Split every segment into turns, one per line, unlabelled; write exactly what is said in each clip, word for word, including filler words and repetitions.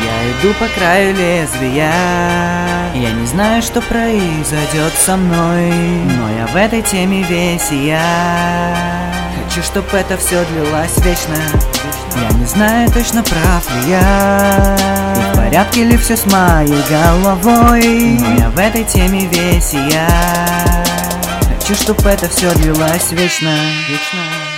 Я иду по краю лезвия, я не знаю, что произойдет со мной, но я в этой теме весь и я хочу, чтоб это все длилось вечно. Я не знаю точно, прав ли я, и в порядке ли все с моей головой, но я в этой теме весь и я хочу, чтоб это все длилось вечно. Вечно.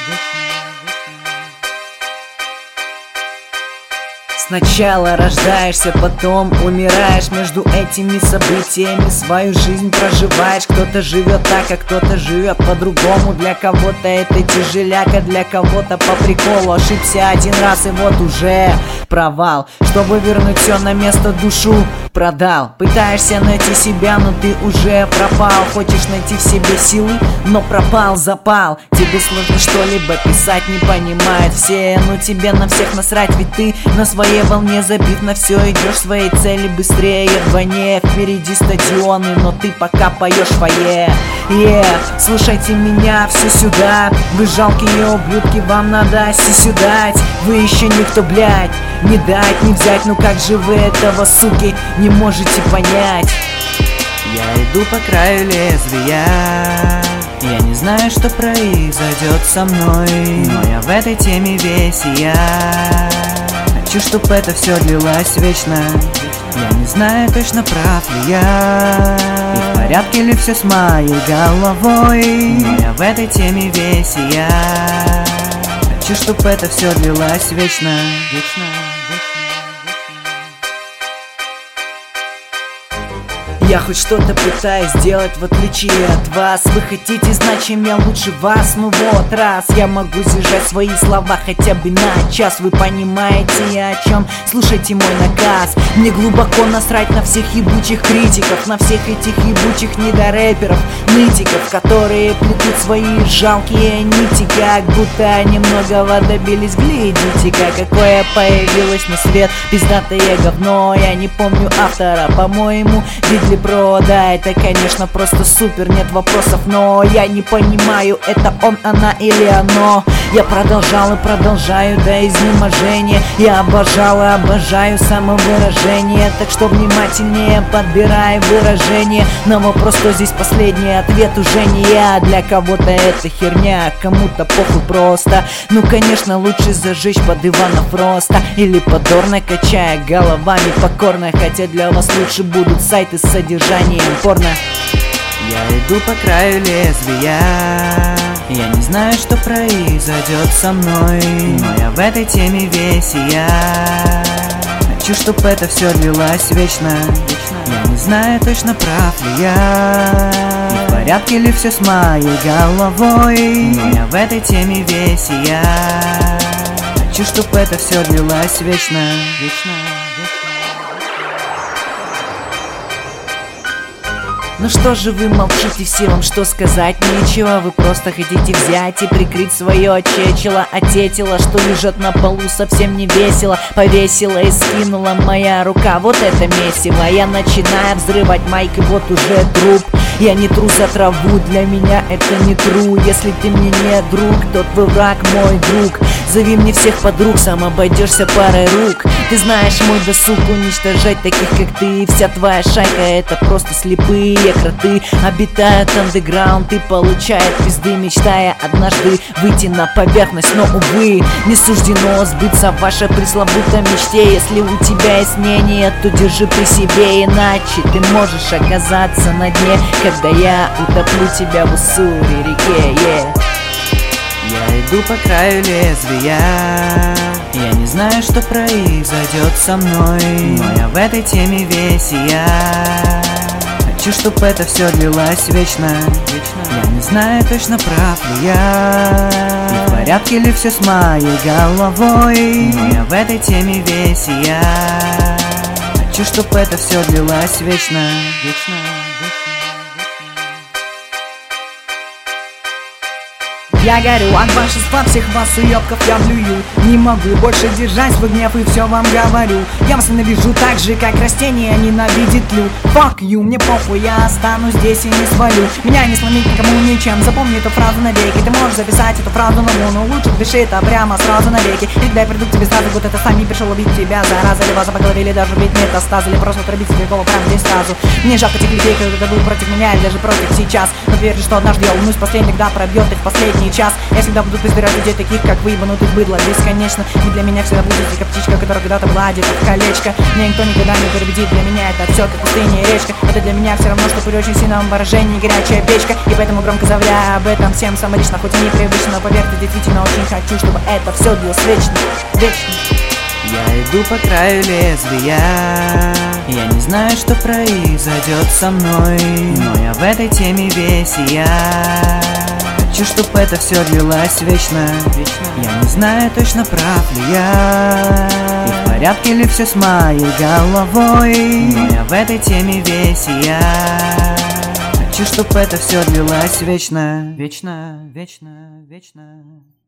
Сначала рождаешься, потом умираешь. Между этими событиями свою жизнь проживаешь. Кто-то живет так, а кто-то живет по-другому. Для кого-то это тяжеляка, для кого-то по приколу. Ошибся один раз и вот уже провал. Чтобы вернуть все на место, душу продал. Пытаешься найти себя, но ты уже пропал. Хочешь найти в себе силы, но пропал запал. Тебе сложно что-либо писать, не понимают все, но тебе на всех насрать, ведь ты на своей волне забит на все. Идешь своей цели быстрее, вдвойне. Впереди стадионы, но ты пока поешь фойе. Yeah, слушайте меня все сюда. Вы жалкие ублюдки, вам надо сисю дать. Вы еще никто, блядь, не дать, не взять. Ну как же вы этого, суки, не можете понять? Я иду по краю лезвия, я не знаю, что произойдет со мной, но я в этой теме весь и я хочу, чтоб это все длилось вечно. Я не знаю точно, прав ли я, и в порядке ли все с моей головой, но я в этой теме весь и я хочу, чтоб это все длилось вечно. Вечно. Я хоть что-то пытаюсь сделать в отличие от вас. Вы хотите знать, чем я лучше вас? Ну вот, раз я могу сдержать свои слова хотя бы на час. Вы понимаете, о чем? Слушайте мой наказ. Мне глубоко насрать на всех ебучих критиков, на всех этих ебучих недорэперов, нытиков, которые плетут свои жалкие нити, как будто они многого добились. Глядите-ка, какое появилось на свет пиздатое говно. Я не помню автора, по-моему, Видли Бро. Да, это, конечно, просто супер, нет вопросов, но я не понимаю, это он, она или оно. Я продолжал и продолжаю до изнеможения. Я обожал и обожаю самовыражение, так что внимательнее подбирай выражение. На вопрос, что здесь последний, ответ уже не я. Для кого-то это херня, кому-то похуй просто. Ну, конечно, лучше зажечь под Ивана Фроста или подорно, качая головами покорно. Хотя для вас лучше будут сайты с содержанием порно. Я иду по краю лезвия, я не знаю, что произойдет со мной, но я в этой теме весь и я хочу, чтоб это все длилось вечно. Я не знаю точно, прав ли я, и в порядке ли все с моей головой, но я в этой теме весь и я хочу, чтоб это все длилось вечно. Вечно. Ну что же вы молчите, все вам что сказать нечего. Вы просто хотите взять и прикрыть свое чечело, а те тела, что лежат на полу, совсем не весело. Повесила и скинула моя рука, вот это месиво. Я начинаю взрывать майк, и вот уже труп. Я не тру за траву, для меня это не тру. Если ты мне не друг, то твой враг мой друг. Зови мне всех подруг, сам обойдешься парой рук. Ты знаешь мой досуг, уничтожать таких как ты. Вся твоя шайка это просто слепые кроты. Обитают андеграунд и получают пизды, мечтая однажды выйти на поверхность. Но, увы, не суждено сбыться вашей пресловутой мечте. Если у тебя есть мнение, то держи при себе, иначе ты можешь оказаться на дне, когда я утоплю тебя в Уссури реке. Yeah. Я иду по краю лезвия, я не знаю, что произойдет со мной, но я в этой теме весь и я хочу, чтоб это все длилось вечно. Я не знаю точно, прав ли я, и в порядке ли все с моей головой, но я в этой теме весь и я хочу, чтоб это все длилось вечно. Вечно. Я горю от большинства всех вас уёбков я блюю. Не могу больше держать свой гнев и все вам говорю. Я вас ненавижу так же, как растение ненавидит лю. Fuck you, мне похуй, я останусь здесь и не свалю. Меня не сломить никому ничем, запомни эту фразу навеки. Ты можешь записать эту фразу на луну, лучше пиши это прямо сразу навеки. И когда я приду к тебе сразу, вот это сам не пришел убить тебя, зараза. Или вас по голове, или даже убить метастазы, или просто отрубить себе голову прямо здесь сразу. Мне жалко тех людей, кто был против меня, или даже против сейчас. Но верю, что однажды я улыбнусь последний, когда пробьет их последний час. Я всегда буду презирать людей таких, как вы, ебанутых быдло бесконечно. И для меня всегда будете как птичка, которая когда-то была одета в колечко. Меня никто никогда не перебедит, для меня это все как пустыня и речка. Это для меня все равно, что при очень сильном выражении горячая печка. И поэтому громко заявляю об этом всем самолично, хоть и непривычно. Но поверьте, действительно очень хочу, чтобы это все длилось вечно, вечно. Я иду по краю лезвия, я не знаю, что произойдет со мной, но я в этой теме весь и я хочу, чтобы это все длилось вечно. Я не знаю точно, прав ли я, и в порядке ли все с моей головой, но я в этой теме весь и я хочу, чтобы это все длилось вечно, вечно, вечно, вечно.